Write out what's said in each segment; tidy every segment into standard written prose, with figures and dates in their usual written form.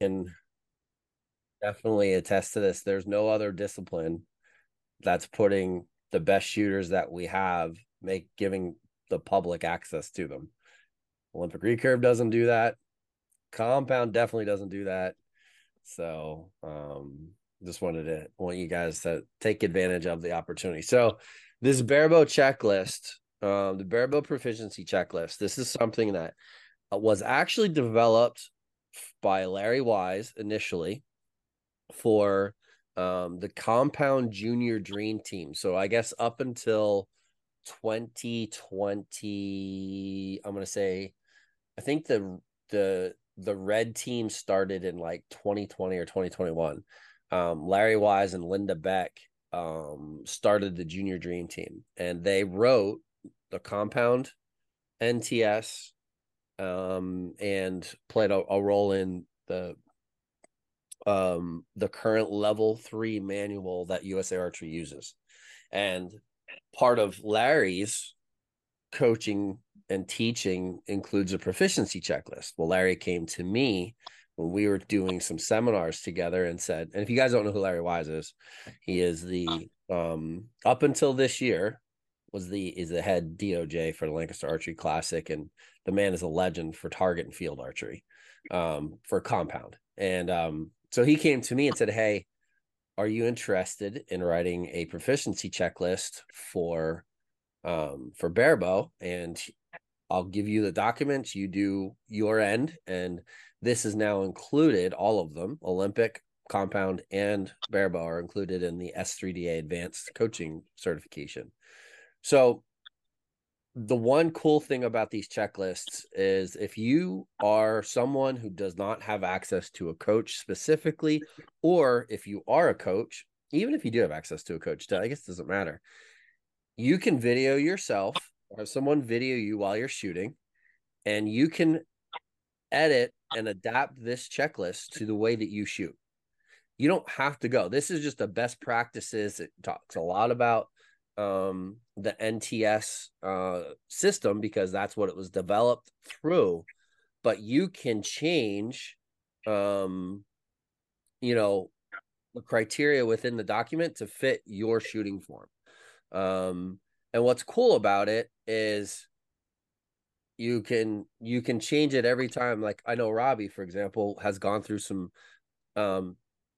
can definitely attest to this. There's no other discipline that's putting the best shooters that we have, giving the public access to them. Olympic recurve doesn't do that. Compound definitely doesn't do that. So just want you guys to take advantage of the opportunity. So this Barebow checklist, the Barebow proficiency checklist, this is something that was actually developed by Larry Wise initially for the Compound Junior Dream Team. So I guess up until 2020, I'm gonna say, I think the red team started in like 2020 or 2021. Larry Wise and Linda Beck started the Junior Dream Team, and they wrote the Compound NTS and played a role in the current level 3 manual that USA Archery uses. And part of Larry's coaching and teaching includes a proficiency checklist. Well, Larry came to me when we were doing some seminars together and said, and if you guys don't know who Larry Wise is, he is the up until this year is the head DOJ for the Lancaster Archery Classic, and the man is a legend for target and field archery for compound. And so he came to me and said, "Hey, are you interested in writing a proficiency checklist for Barebow? And I'll give you the documents, you do your end, and this is now included, all of them, Olympic, Compound, and Barebow are included in the S3DA Advanced Coaching Certification." So the one cool thing about these checklists is if you are someone who does not have access to a coach specifically, or if you are a coach, even if you do have access to a coach, I guess it doesn't matter. You can video yourself or have someone video you while you're shooting, and you can edit and adapt this checklist to the way that you shoot. You don't have to go. This is just the best practices. It talks a lot about the NTS system because that's what it was developed through. But you can change, um, you know, the criteria within the document to fit your shooting form. And what's cool about it is you can change it every time. Like I know Robbie, for example, has gone through some um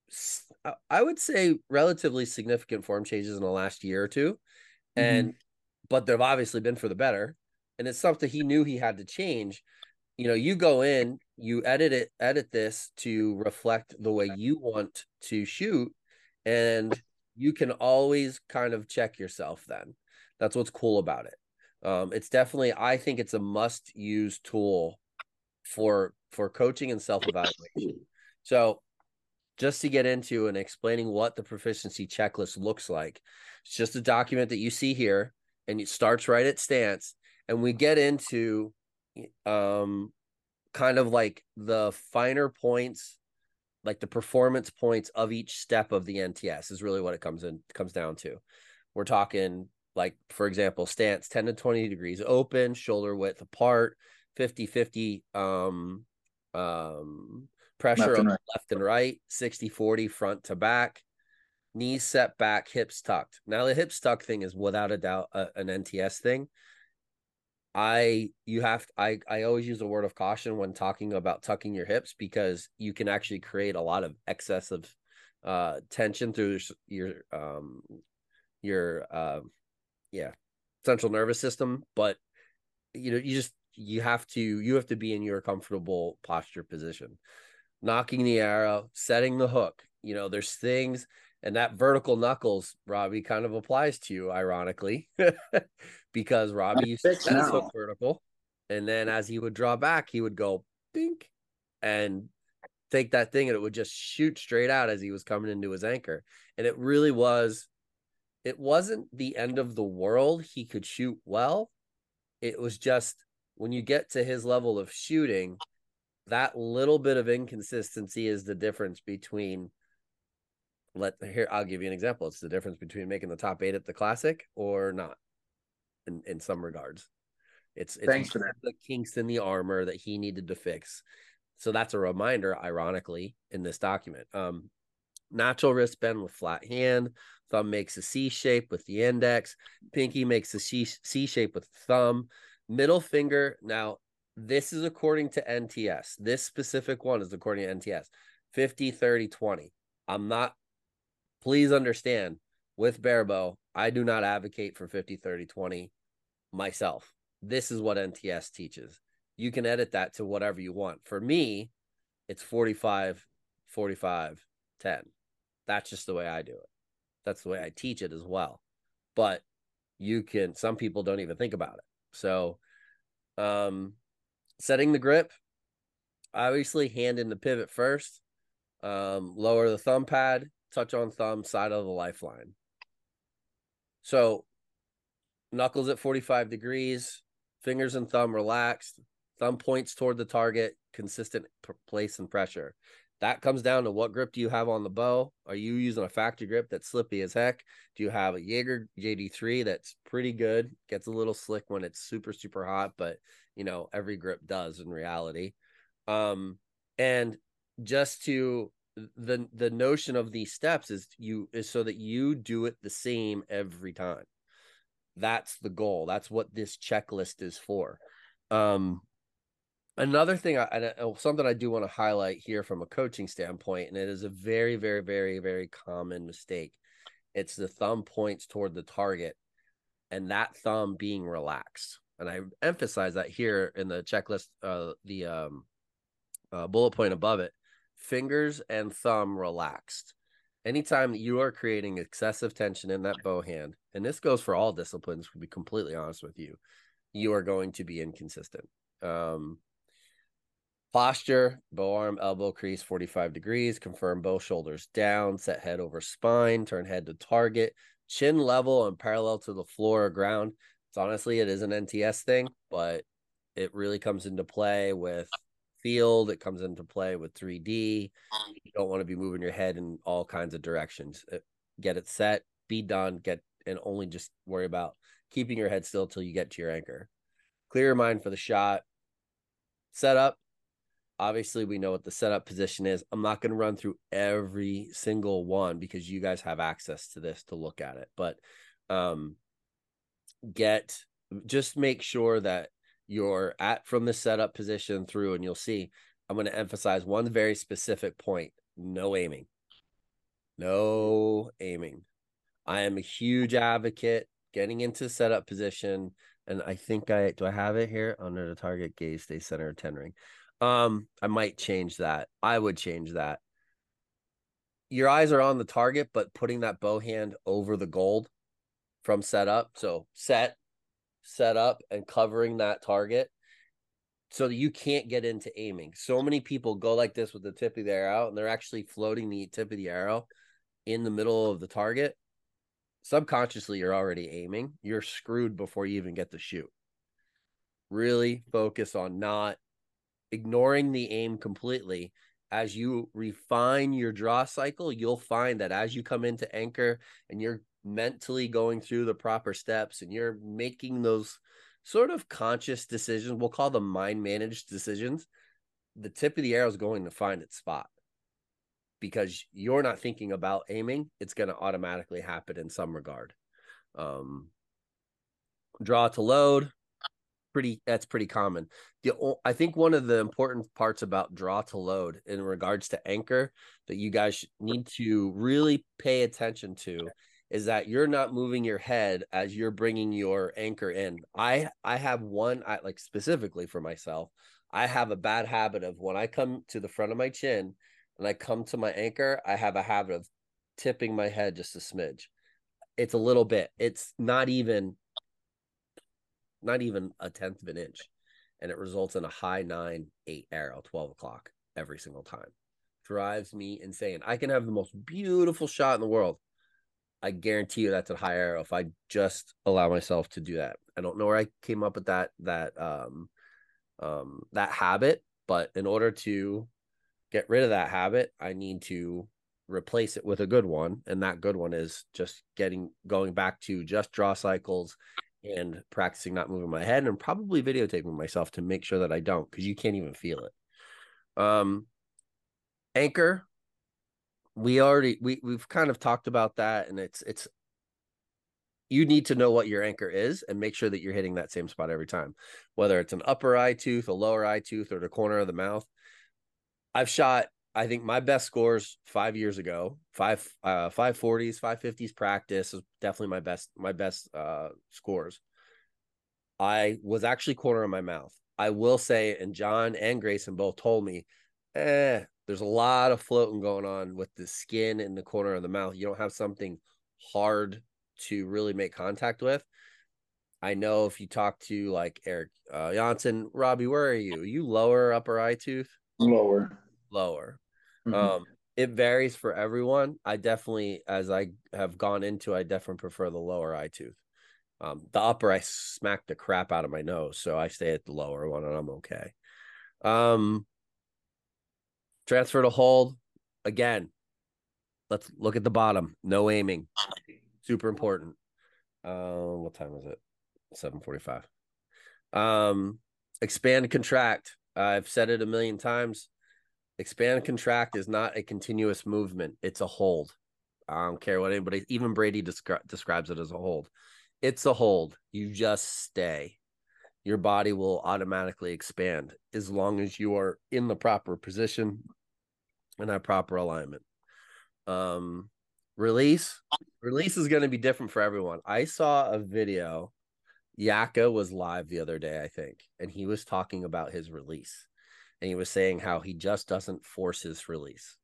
I would say relatively significant form changes in the last year or two. Mm-hmm. And but they've obviously been for the better. And it's something he knew he had to change. You go in, you edit this to reflect the way you want to shoot, and you can always kind of check yourself then. That's what's cool about it. It's definitely, I think it's a must use tool for coaching and self evaluation. So just to get into and explaining what the proficiency checklist looks like. It's just a document that you see here, and it starts right at stance. And we get into um, kind of like the finer points, like the performance points of each step of the NTS is really what it comes down to. We're talking like, for example, stance 10 to 20 degrees open, shoulder width apart, 50-50 pressure Left on and right. left and right, 60-40 front to back, knees set back, hips tucked. Now the hips tuck thing is without a doubt an NTS thing. I always use a word of caution when talking about tucking your hips because you can actually create a lot of excessive tension through your yeah, central nervous system. But you have to be in your comfortable posture position. Knocking the arrow, setting the hook. There's things, and that vertical knuckles, Robbie, kind of applies to you, ironically, because I'm Robbie used to fixed set his hook now. vertical, and then as he would draw back, he would go dink and take that thing, and it would just shoot straight out as he was coming into his anchor. And it wasn't the end of the world. He could shoot well. It was just when you get to his level of shooting, that little bit of inconsistency is the difference between I'll give you an example. It's the difference between making the top 8 at the classic or not in some regards. It's Thanks for that. the kinks in the armor that he needed to fix. So that's a reminder, ironically, in this document. Natural wrist bend with flat hand. Thumb makes a C shape with the index. Pinky makes a C shape with the thumb. Middle finger. Now, this is according to NTS. This specific one is according to NTS. 50, 30, 20. I'm not, please understand, with Barebow, I do not advocate for 50, 30, 20 myself. This is what NTS teaches. You can edit that to whatever you want. For me, it's 45, 45, 10. That's just the way I do it. That's the way I teach it as well. But you can, some people don't even think about it. So, setting the grip, obviously hand in the pivot first, lower the thumb pad, touch on thumb, side of the lifeline. So knuckles at 45 degrees, fingers and thumb relaxed, thumb points toward the target, consistent place and pressure. That comes down to what grip do you have on the bow? Are you using a factory grip that's slippy as heck? Do you have a Jaeger JD3 that's pretty good? Gets a little slick when it's super, super hot, but you know, every grip does in reality. And just to the notion of these steps is so that you do it the same every time. That's the goal. That's what this checklist is for. Another thing, something I do want to highlight here from a coaching standpoint, and it is a very, very, very, very common mistake. It's the thumb points toward the target and that thumb being relaxed. And I emphasize that here in the checklist, the bullet point above it, fingers and thumb relaxed. Anytime that you are creating excessive tension in that bow hand, and this goes for all disciplines, to be completely honest with you, you are going to be inconsistent. Posture, bow arm, elbow crease 45 degrees, confirm both shoulders down, set head over spine, turn head to target, chin level and parallel to the floor or ground. It's honestly, it is an NTS thing, but it really comes into play with field. It comes into play with 3D. You don't want to be moving your head in all kinds of directions. Get it set, be done, and only just worry about keeping your head still till you get to your anchor. Clear your mind for the shot. Set up. Obviously, we know what the setup position is. I'm not going to run through every single one because you guys have access to this to look at it. But just make sure that you're at from the setup position through, and you'll see I'm going to emphasize one very specific point: no aiming. No aiming. I am a huge advocate getting into setup position, and I think I have it here under the target, gaze, stay center, 10 ring. I might change that. I would change that. Your eyes are on the target, but putting that bow hand over the gold from setup. So set up, and covering that target so that you can't get into aiming. So many people go like this with the tip of the arrow, and they're actually floating the tip of the arrow in the middle of the target. Subconsciously, you're already aiming. You're screwed before you even get to shoot. Really focus on not ignoring the aim completely. As you refine your draw cycle, you'll find that as you come into anchor and you're mentally going through the proper steps and you're making those sort of conscious decisions, we'll call them mind managed decisions, the tip of the arrow is going to find its spot because you're not thinking about aiming. It's going to automatically happen in some regard. Draw to load. That's pretty common. I think one of the important parts about draw to load in regards to anchor that you guys need to really pay attention to is that you're not moving your head as you're bringing your anchor in. I have like specifically for myself, I have a bad habit of when I come to the front of my chin and I come to my anchor, I have a habit of tipping my head just a smidge. It's a little bit. It's not even a tenth of an inch, and it results in a high 9-8 arrow 12 o'clock every single time. Drives me insane. I can have the most beautiful shot in the world. I guarantee you that's a high arrow if I just allow myself to do that. I don't know where I came up with that habit, but in order to get rid of that habit, I need to replace it with a good one, and that good one is just going back to just draw cycles and practicing not moving my head, and probably videotaping myself to make sure that I don't, because you can't even feel it. Um, Anchor, we've kind of talked about that, and it's you need to know what your anchor is and make sure that you're hitting that same spot every time, whether it's an upper eye tooth, a lower eye tooth, or the corner of the mouth. I've shot, I think my best scores 5 years ago, 540s, 550s practice is definitely my best scores. I was actually corner of my mouth. I will say, and John and Grayson both told me, there's a lot of floating going on with the skin in the corner of the mouth. You don't have something hard to really make contact with. I know if you talk to like Eric Janssen, Robbie, where are you? Are you lower, upper eye tooth? Lower. Lower. Mm-hmm. It varies for everyone. I definitely, as I have gone into, I definitely prefer the lower eye tooth. The upper, I smacked the crap out of my nose, so I stay at the lower one, and I'm okay. Um, Transfer to hold again. Let's look at the bottom. No aiming, super important. What time is it? 7:45. Expand and contract. I've said it a million times. Expand and contract is not a continuous movement. It's a hold. I don't care what anybody, even Brady describes it as a hold. It's a hold. You just stay. Your body will automatically expand as long as you are in the proper position and have proper alignment. Um, release. Release is going to be different for everyone. I saw a video. Yaka was live the other day, I think, and he was talking about his release. And he was saying how he just doesn't force his release.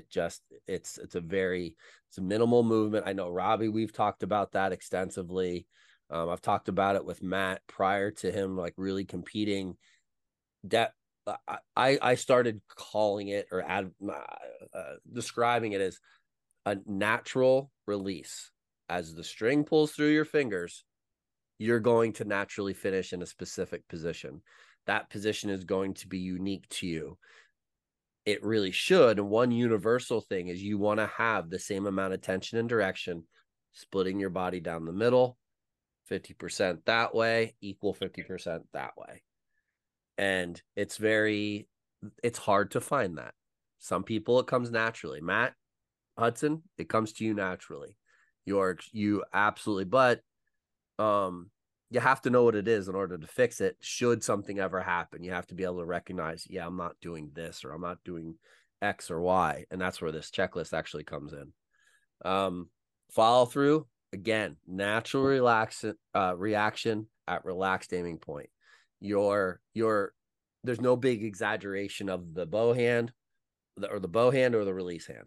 It's a minimal movement. I know Robbie, we've talked about that extensively. I've talked about it with Matt prior to him like really competing. That I started calling it or describing it as a natural release. As the string pulls through your fingers, you're going to naturally finish in a specific position. That position is going to be unique to you. It really should. And one universal thing is you want to have the same amount of tension and direction, splitting your body down the middle, 50% that way, equal 50% that way. And it's hard to find that. Some people it comes naturally. Matt Hudson, it comes to you naturally. You absolutely, but um you have to know what it is in order to fix it. Should something ever happen, you have to be able to recognize, yeah, I'm not doing this or I'm not doing X or Y. And that's where this checklist actually comes in. Follow through, again, natural reaction at relaxed aiming point. Your There's no big exaggeration of the bow hand or the bow hand or the release hand.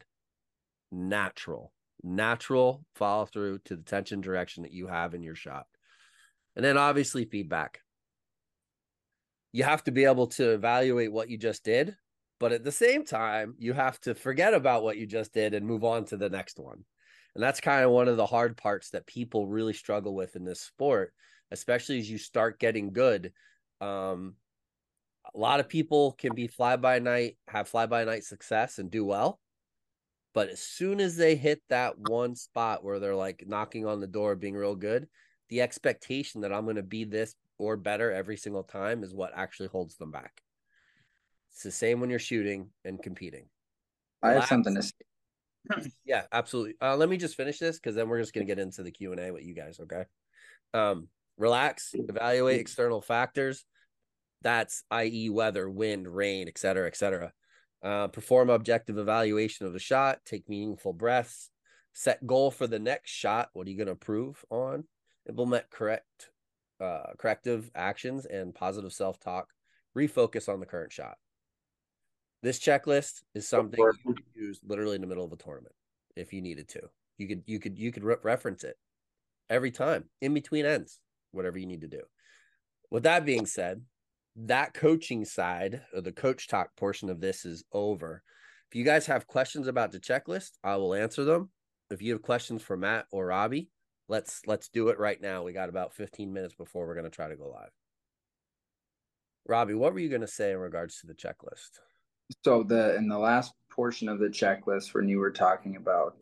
Natural follow through to the tension direction that you have in your shot. And then obviously feedback. You have to be able to evaluate what you just did, but at the same time, you have to forget about what you just did and move on to the next one. And that's kind of one of the hard parts that people really struggle with in this sport, especially as you start getting good. A lot of people can be fly by night, have fly by night success and do well. But as soon as they hit that one spot where they're like knocking on the door, being real good, the expectation that I'm going to be this or better every single time is what actually holds them back. It's the same when you're shooting and competing. I have Relax. something to say. Yeah, absolutely. Let me just finish this because then we're just going to get into the Q&A with you guys, okay? Relax, evaluate external factors. That's i.e. weather, wind, rain, et cetera, et cetera. Perform objective evaluation of the shot, take meaningful breaths, set goal for the next shot. What are you going to improve on? Implement corrective actions and positive self-talk. Refocus on the current shot. This checklist is something you could use literally in the middle of a tournament if you needed to. You could reference it every time in between ends, whatever you need to do. With that being said, that coaching side or the coach talk portion of this is over. If you guys have questions about the checklist, I will answer them. If you have questions for Matt or Robbie, let's do it right now. We got about 15 minutes before we're going to try to go live. Robbie, what were you going to say in regards to the checklist? So in the last portion of the checklist when you were talking about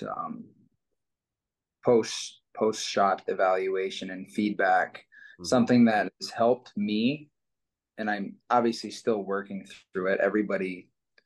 post shot evaluation and feedback, something that has helped me, and I'm obviously still working through it. Everybody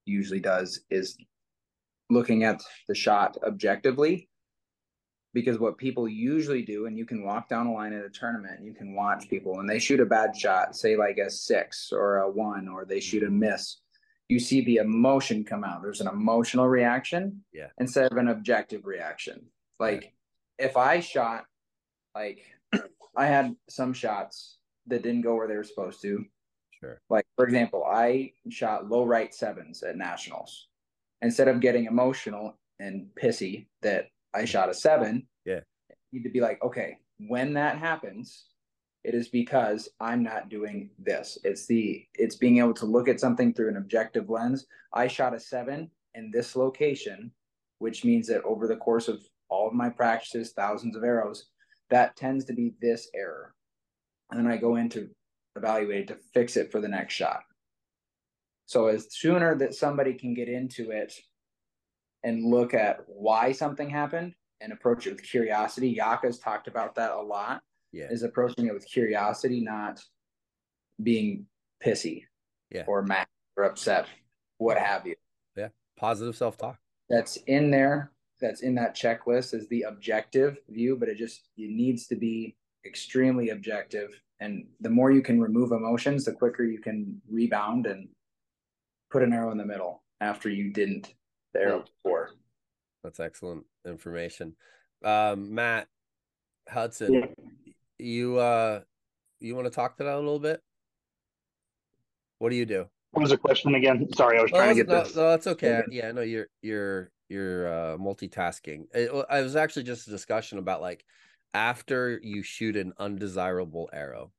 usually does is looking at the shot objectively, because what people usually do, and you can walk down a line at a tournament and you can watch people when they shoot a bad shot, say like a 6 or a 1, or they shoot a miss, you see the emotion come out. There's an emotional reaction instead of an objective reaction. Like if I shot, like I had some shots that didn't go where they were supposed to. Sure. Like, for example, I shot low right 7s at nationals. Instead of getting emotional and pissy that I shot a 7, you need to be like, okay, when that happens, it is because I'm not doing this. It's being able to look at something through an objective lens. I shot a 7 in this location, which means that over the course of all of my practices, thousands of arrows, that tends to be this error. And then I go in to evaluate to fix it for the next shot. So as sooner that somebody can get into it and look at why something happened and approach it with curiosity, Yaka's talked about that a lot, is approaching it with curiosity, not being pissy or mad or upset, what have you. Yeah, positive self-talk. That's in there. That's in that checklist is the objective view, but it needs to be extremely objective. And the more you can remove emotions, the quicker you can rebound and put an arrow in the middle after you didn't the arrow before. That's excellent information. Matt Hudson, you want to talk to that a little bit? What do you do? What was the question again? Sorry, I was trying to get this. No, that's okay. Yeah, no, you're multitasking. It was actually just a discussion about like after you shoot an undesirable arrow,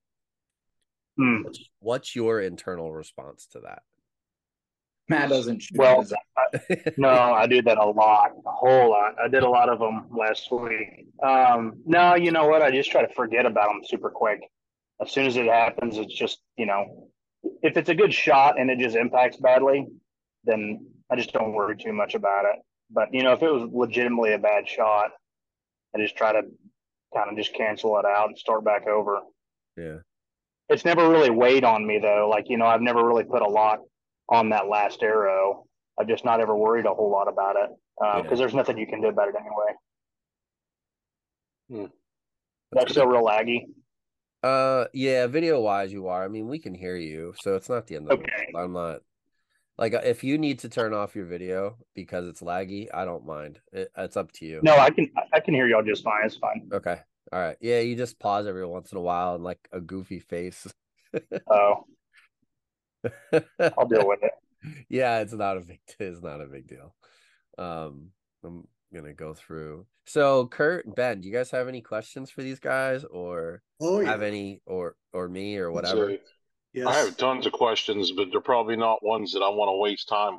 what's your internal response to that? Matt doesn't shoot. Well, no, I do that a whole lot. I did a lot of them last week. No, you know what? I just try to forget about them super quick. As soon as it happens, it's just, if it's a good shot and it just impacts badly, then I just don't worry too much about it. But, if it was legitimately a bad shot, I just try to kind of just cancel it out and start back over. Yeah. It's never really weighed on me, though. Like, I've never really put a lot on that last arrow. I've just not ever worried a whole lot about it because there's nothing you can do about it anyway. That's still real laggy. Yeah, video wise you are. I mean, we can hear you, so it's not the end of the world. I'm not like if you need to turn off your video because it's laggy, I don't mind. It's up to you. No, I can hear y'all just fine. It's fine. Okay. All right. Yeah, you just pause every once in a while and like a goofy face. Oh. I'll deal with it. Yeah, it's not a big deal. I'm gonna go through. So Kurt and Ben, do you guys have any questions for these guys or have any or me or whatever? Yes. I have tons of questions, but they're probably not ones that I want to waste time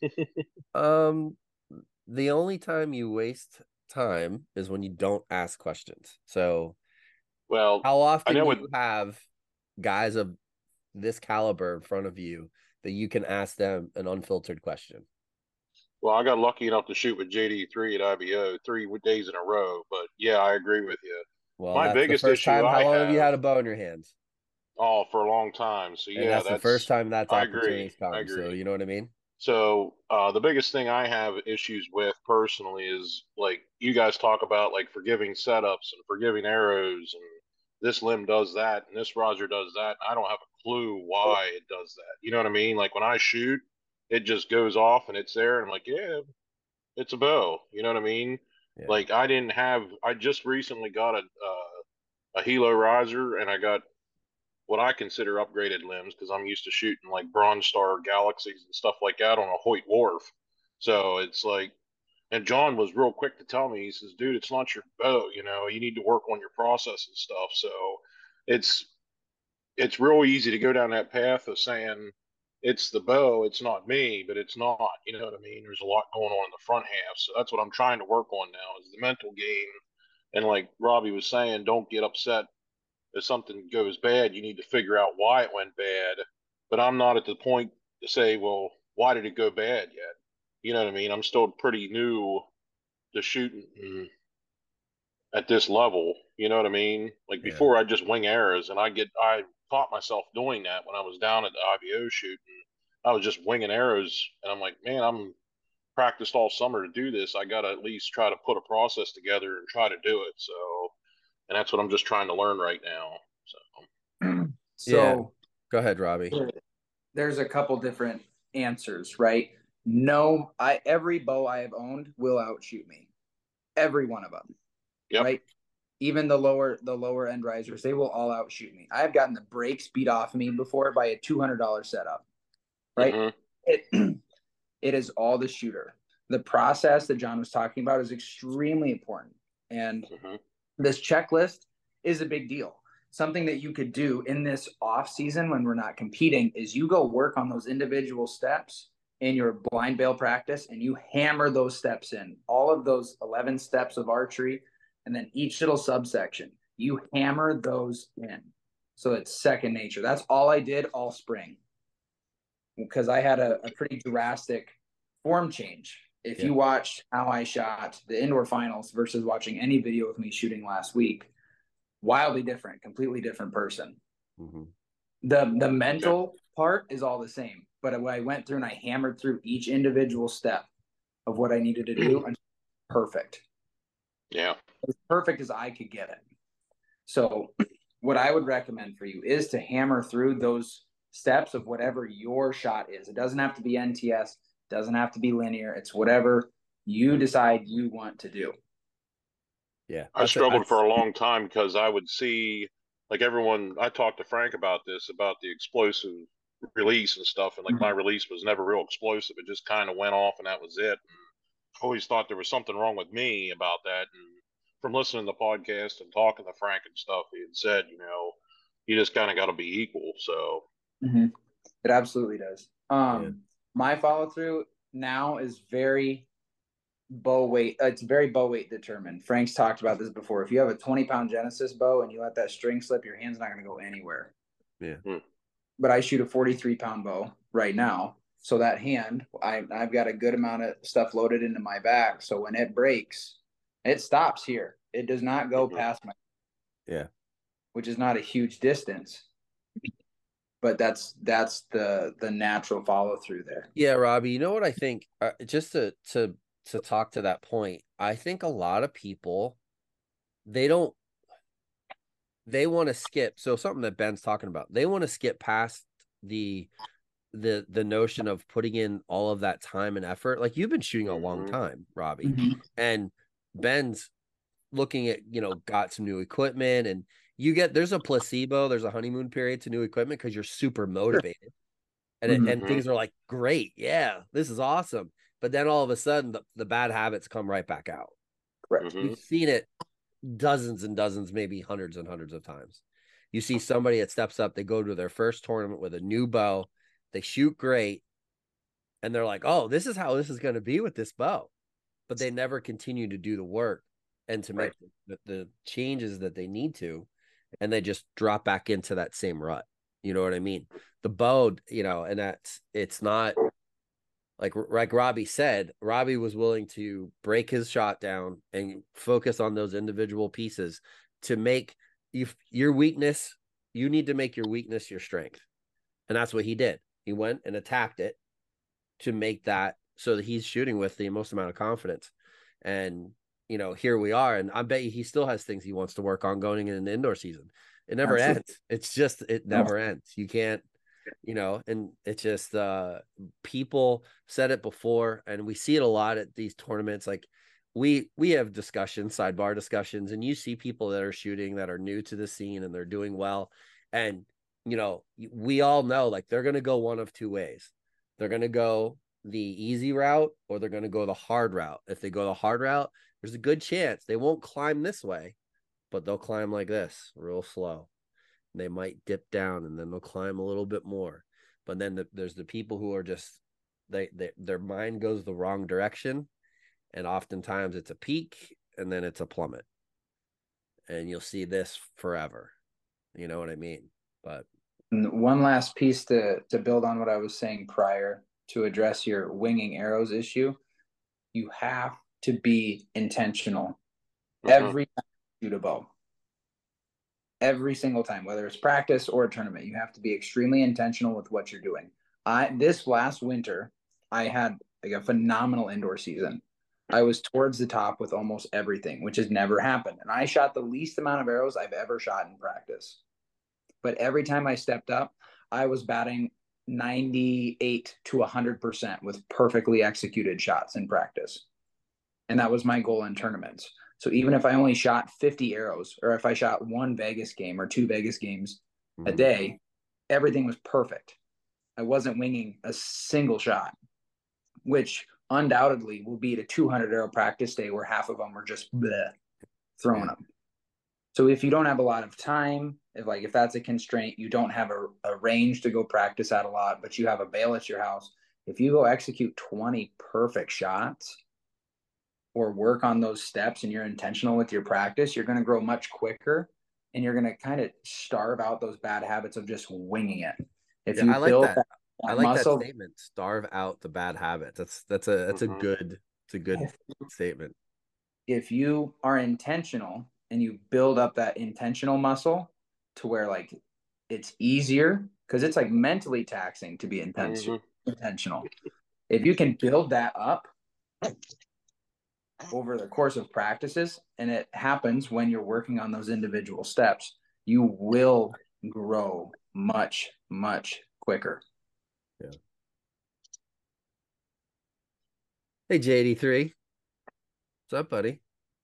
with. The only time you waste time is when you don't ask questions. So well, how often do you have guys of this caliber in front of you that you can ask them an unfiltered question? Well, I got lucky enough to shoot with JD3 at IBO 3 days in a row, but yeah, I agree with you. Well, my biggest issue how long have you had a bow in your hands? Oh, for a long time. So yeah, that's the first time that's opportunity's come. I agree. So you know what I mean? So the biggest thing I have issues with personally is like you guys talk about like forgiving setups and forgiving arrows and this limb does that and this riser does that. I don't have a clue why it does that. You know what I mean? Like when I shoot, it just goes off and it's there and I'm like, yeah, it's a bow. You know what I mean? Yeah. Like I just recently got a Hilo riser and I got what I consider upgraded limbs because I'm used to shooting like Bronze Star Galaxies and stuff like that on a Hoyt Wharf. So it's like, and John was real quick to tell me, he says, dude, it's not your bow, you need to work on your process and stuff. So it's real easy to go down that path of saying it's the bow, it's not me, but it's not, you know what I mean? There's a lot going on in the front half. So that's what I'm trying to work on now is the mental game. And like Robbie was saying, don't get upset if something goes bad, you need to figure out why it went bad. But I'm not at the point to say, well, why did it go bad yet? You know what I mean? I'm still pretty new to shooting at this level. You know what I mean? Like before, I just wing arrows, and I caught myself doing that when I was down at the IBO shooting. I was just winging arrows, and I'm like, man, I'm practiced all summer to do this. I got to at least try to put a process together and try to do it. So, and that's what I'm just trying to learn right now. So, Yeah. So Go ahead, Robbie. there's a couple different answers, right? No, every bow I have owned will outshoot me. Every one of them, yep. right? Even the lower end risers, they will all outshoot me. I've gotten the brakes beat off me before by a $200 setup, right? Mm-hmm. It it is all the shooter. The process that John was talking about is extremely important, and Mm-hmm. this checklist is a big deal. Something that you could do in this off season when we're not competing is you go work on those individual steps in your blind bale practice, and you hammer those steps in, all of those 11 steps of archery, and then each little subsection, you hammer those in. So it's second nature. That's all I did all spring, because I had a pretty drastic form change. If you watched how I shot the indoor finals versus watching any video of me shooting last week, wildly different, completely different person. Mm-hmm. The mental part is all the same, but when I went through and I hammered through each individual step of what I needed to do, and perfect. Yeah. As perfect as I could get it. So what I would recommend for you is to hammer through those steps of whatever your shot is. It doesn't have to be NTS, doesn't have to be linear. It's whatever you decide you want to do. Yeah. I struggled for a long time because I would see, like everyone, I talked to Frank about this, about the explosive release and stuff. And like my release was never real explosive. It just kind of went off and that was it. And I always thought there was something wrong with me about that. And from listening to the podcast and talking to Frank and stuff, he had said, you just kind of got to be equal. So It absolutely does. My follow through now is very bow weight. It's very bow weight determined. Frank's talked about this before. If you have a 20-pound Genesis bow and you let that string slip, your hand's not going to go anywhere. Yeah. But I shoot a 43-pound bow right now. So that hand, I've got a good amount of stuff loaded into my back. So when it breaks, it stops here. It does not go past my, which is not a huge distance. But that's the natural follow through there. Yeah, Robbie, you know what I think? Just to talk to that point, I think a lot of people, they want to skip. So something that Ben's talking about, they want to skip past the notion of putting in all of that time and effort. Like you've been shooting a long time, Robbie, and Ben's looking at, got some new equipment, and there's a placebo, there's a honeymoon period to new equipment because you're super motivated. And things are like, great, yeah, this is awesome. But then all of a sudden, the bad habits come right back out. Correct. You've seen it dozens and dozens, maybe hundreds and hundreds of times. You see somebody that steps up, they go to their first tournament with a new bow, they shoot great, and they're like, oh, this is how this is going to be with this bow. But they never continue to do the work and to make the changes that they need to, and they just drop back into that same rut. You know what I mean? The bow, and it's not like Robbie said. Robbie was willing to break his shot down and focus on those individual pieces to make your weakness. You need to make your weakness your strength. And that's what he did. He went and attacked it to make that so that he's shooting with the most amount of confidence. And, here we are. And I bet you he still has things he wants to work on going in the indoor season. It never ends. It's just, it never ends. You can't, and it's just, people said it before, and we see it a lot at these tournaments. Like we have sidebar discussions, and you see people that are shooting that are new to the scene and they're doing well. And, we all know, like, they're going to go one of two ways. They're going to go the easy route, or they're going to go the hard route. If they go the hard route, there's a good chance they won't climb this way, but they'll climb like this, real slow. They might dip down, and then they'll climb a little bit more. But then there's the people who are just, their mind goes the wrong direction, and oftentimes it's a peak and then it's a plummet. And you'll see this forever. You know what I mean? But one last piece to build on what I was saying prior, to address your winging arrows issue, you have to be intentional every time you shoot a bow. Every single time, whether it's practice or a tournament, you have to be extremely intentional with what you're doing. This last winter, I had like a phenomenal indoor season. I was towards the top with almost everything, which has never happened. And I shot the least amount of arrows I've ever shot in practice. But every time I stepped up, I was batting 98 to 100% with perfectly executed shots in practice. And that was my goal in tournaments. So even if I only shot 50 arrows, or if I shot one Vegas game or two Vegas games a day, everything was perfect. I wasn't winging a single shot, which undoubtedly will beat a 200 arrow practice day where half of them were just bleh, throwing them. So if you don't have a lot of time, if that's a constraint, you don't have a range to go practice at a lot, but you have a bail at your house. If you go execute 20 perfect shots or work on those steps and you're intentional with your practice, you're going to grow much quicker and you're going to kind of starve out those bad habits of just winging it. If you I like build that. I like muscle, that statement. Starve out the bad habits. That's a good statement. If you are intentional and you build up that intentional muscle to where like it's easier, because it's like mentally taxing to be intentional. If you can build that up over the course of practices, and it happens when you're working on those individual steps, you will grow much, much quicker. Yeah. Hey, J83. What's up, buddy?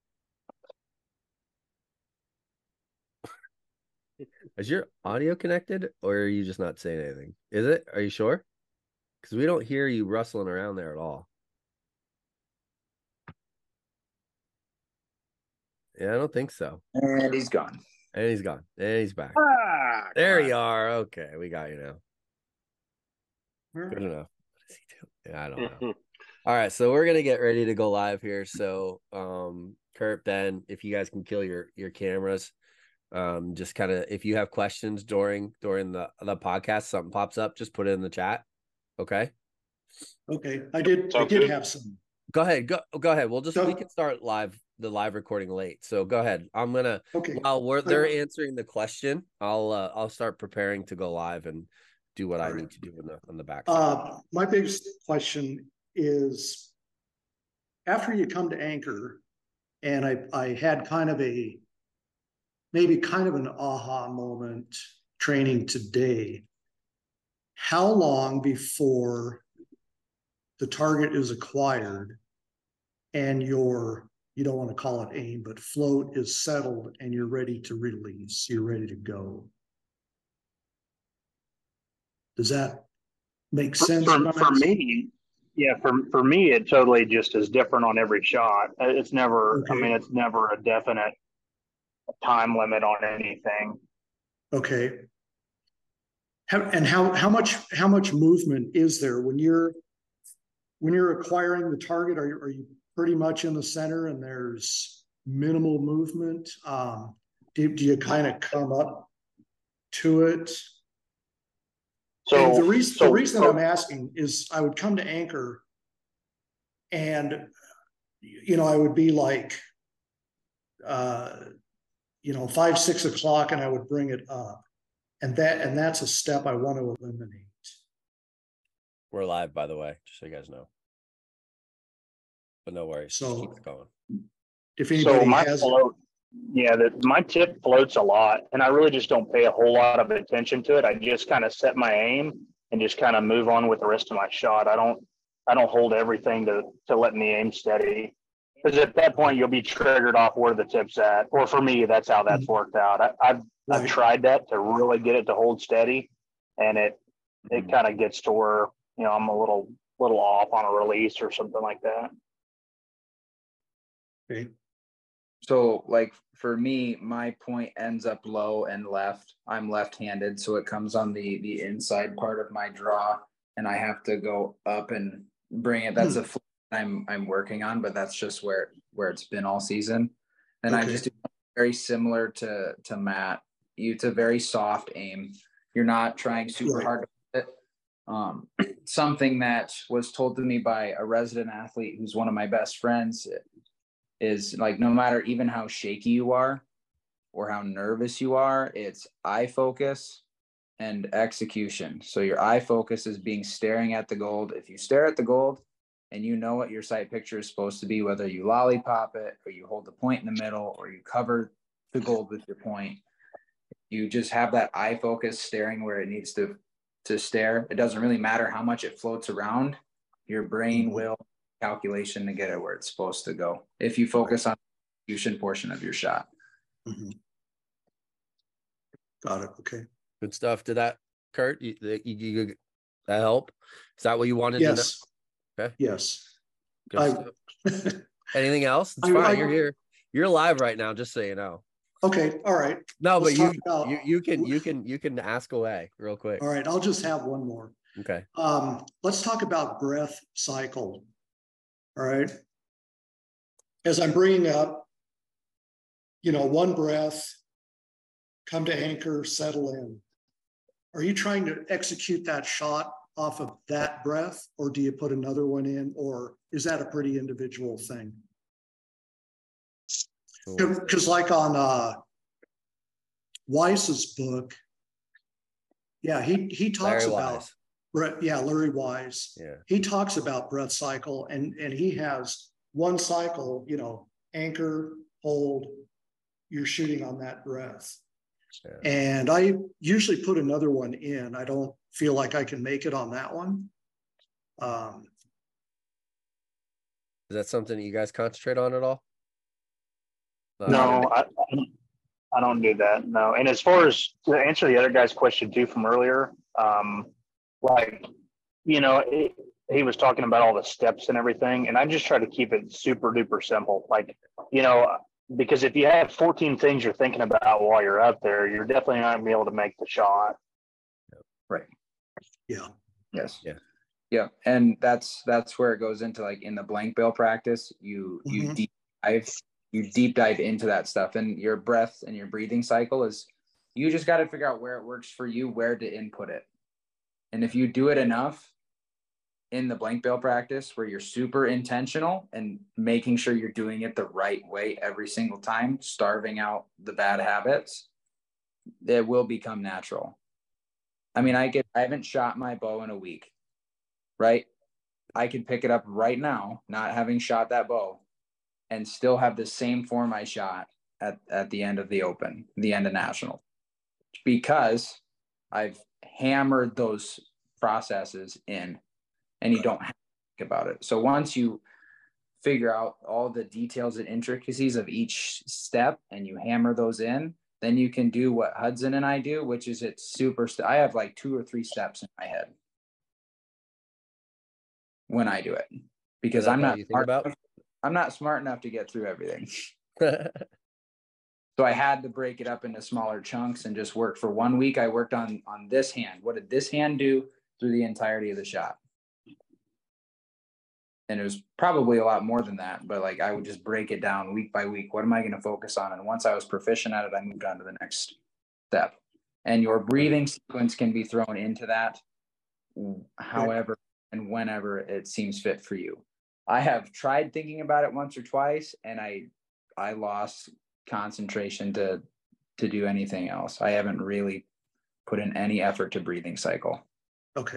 Is your audio connected or are you just not saying anything? Is it? Are you sure? Because we don't hear you rustling around there at all. Yeah, I don't think so. And he's gone. And he's gone. And he's back. There you are. Okay, we got you now. Good enough. What does he do? Yeah, I don't know. All right, so we're gonna get ready to go live here. So, Kurt, Ben, if you guys can kill your cameras, just kind of if you have questions during the podcast, something pops up, just put it in the chat. Okay. Okay, I did have some. Go ahead. Go ahead. We can start the live recording late. So go ahead. I'm gonna while they're answering the question, I'll start preparing to go live and do what I need to do on the back. My biggest question is after you come to Anchor, and I had kind of an aha moment training today. How long before the target is acquired and you don't want to call it aim, but float is settled and you're ready to release, you're ready to go? Does that make sense? For me, yeah, for me, it totally just is different on every shot. It's never, it's never a definite time limit on anything. Okay. How much movement is there when you're acquiring the target? Are you pretty much in the center and there's minimal movement? Do you kind of come up to it? So the reason I'm asking is I would come to Anchor and, I would be like, 5, 6 o'clock and I would bring it up. And that's a step I want to eliminate. We're live, by the way, just so you guys know. But no worries. So keep it going. If anybody my tip floats a lot, and I really just don't pay a whole lot of attention to it. I just kind of set my aim and just kind of move on with the rest of my shot. I don't hold everything to letting the aim steady, because at that point you'll be triggered off where the tip's at. Or for me, that's how that's worked out. I've tried that to really get it to hold steady, and it kind of gets to where I'm a little off on a release or something like that. Okay. So like for me, my point ends up low and left. I'm left-handed, so it comes on the inside part of my draw, and I have to go up and bring it. That's a I'm working on, but that's just where it's been all season. And I just do very similar to Matt. It's a very soft aim. You're not trying super hard to hit it. Something that was told to me by a resident athlete who's one of my best friends is like, no matter even how shaky you are or how nervous you are, it's eye focus and execution. So your eye focus is staring at the gold. If you stare at the gold and you know what your sight picture is supposed to be, whether you lollipop it or you hold the point in the middle or you cover the gold with your point, you just have that eye focus staring where it needs to stare. It doesn't really matter how much it floats around. Your brain will calculation to get it where it's supposed to go if you focus on the execution portion of your shot. Got it. Okay. Good stuff. Did that, Kurt? You that help? Is that what you wanted to know? Okay. Yes. Good stuff. Anything else? It's fine. You're here. You're live right now, just so you know. Okay. All right. No, but you can ask away real quick. All right. I'll just have one more. Okay. Let's talk about breath cycle. All right. As I'm bringing up, one breath, come to anchor, settle in. Are you trying to execute that shot off of that breath, or do you put another one in, or is that a pretty individual thing? Because like on Weiss's book, yeah, he talks about Larry Weiss. Yeah. He talks about breath cycle, and he has one cycle, anchor, hold, you're shooting on that breath. Yeah. And I usually put another one in. I don't feel like I can make it on that one. Is that something that you guys concentrate on at all? No, I don't do that. No. And as far as to answer the other guy's question too from earlier, he was talking about all the steps and everything, and I just try to keep it super duper simple. Because if you have 14 things you're thinking about while you're up there, you're definitely not gonna be able to make the shot. Right. Yeah. Yes. Yeah. Yeah. And that's where it goes into, like, in the blank bill practice, you deep dive into that stuff, and your breath and your breathing cycle is, you just got to figure out where it works for you, where to input it. And if you do it enough in the blank bill practice, where you're super intentional and making sure you're doing it the right way every single time, starving out the bad habits, it will become natural. I mean, I haven't shot my bow in a week, right? I could pick it up right now, not having shot that bow, and still have the same form I shot at the end of the Open, the end of National, because I've hammered those processes in, and you don't have to think about it. So once you figure out all the details and intricacies of each step and you hammer those in, then you can do what Hudson and I do, which is I have like 2 or 3 steps in my head when I do it, because I'm not smart enough to get through everything. So I had to break it up into smaller chunks and just work. For 1 week, I worked on this hand. What did this hand do through the entirety of the shot? And it was probably a lot more than that, but like, I would just break it down week by week. What am I going to focus on? And once I was proficient at it, I moved on to the next step. And your breathing sequence can be thrown into that however and whenever it seems fit for you. I have tried thinking about it once or twice, and I lost concentration to do anything else. I haven't really put in any effort to breathing cycle. Okay.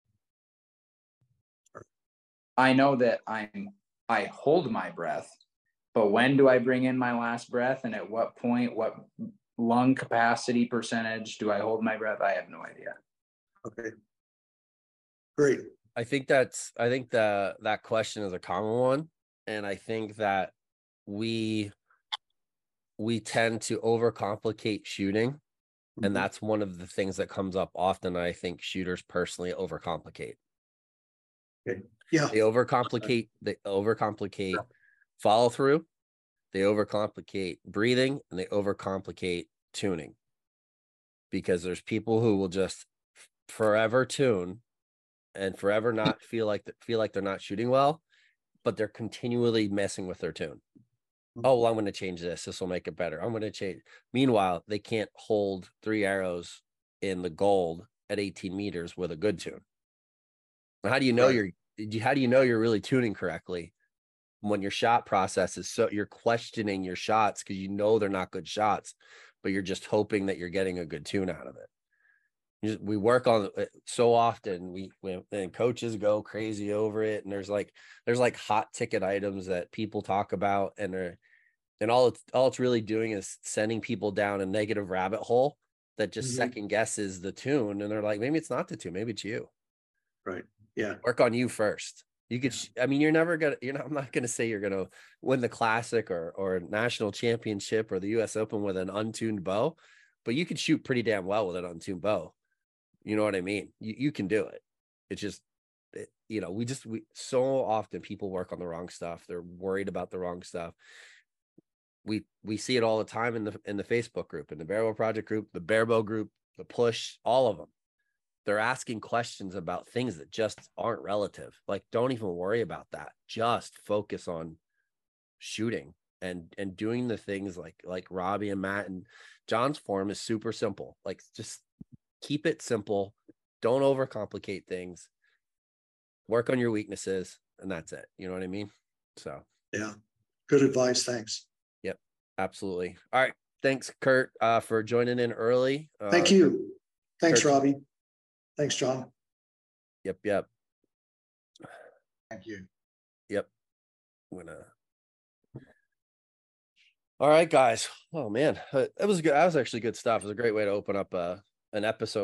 I know that I hold my breath, but when do I bring in my last breath, and at what point, what lung capacity percentage do I hold my breath? I have no idea. Okay. Great. I think that question is a common one. And I think that we tend to overcomplicate shooting. And that's one of the things that comes up often. I think shooters personally overcomplicate. Okay. Yeah. They overcomplicate follow through, they overcomplicate breathing, and they overcomplicate tuning. Because there's people who will just forever tune and forever not feel like they're not shooting well, but they're continually messing with their tune. Oh, well, I'm going to change this. This will make it better. I'm going to change. Meanwhile, they can't hold 3 arrows in the gold at 18 meters with a good tune. How do you know how do you know you're really tuning correctly when your shot process is so you're questioning your shots because you know they're not good shots, but you're just hoping that you're getting a good tune out of it. We work on it so often. And coaches go crazy over it, and there's like hot ticket items that people talk about, and all it's really doing is sending people down a negative rabbit hole that just second guesses the tune, and they're like, maybe it's not the tune, maybe it's you. Right. Yeah. Work on you first. You could, I mean, I'm not gonna say you're gonna win the classic or national championship or the US Open with an untuned bow, but you could shoot pretty damn well with an untuned bow. You know what I mean? You can do it. It's just, we so often people work on the wrong stuff. They're worried about the wrong stuff. We see it all the time in the Facebook group, in the Barebow Project group, the Barebow group, the Push, all of them. They're asking questions about things that just aren't relative. Like, don't even worry about that. Just focus on shooting and doing the things like Robbie and Matt and John's form is super simple. Like, just keep it simple. Don't overcomplicate things. Work on your weaknesses, and that's it. You know what I mean? So yeah, good advice. Thanks. Yep, absolutely. All right, thanks, Kurt, for joining in early. Thank you. Thanks, Kurt. Robbie. Thanks, John. Yep. Thank you. Yep. All right, guys. Oh man, that was good. That was actually good stuff. It was a great way to open up an episode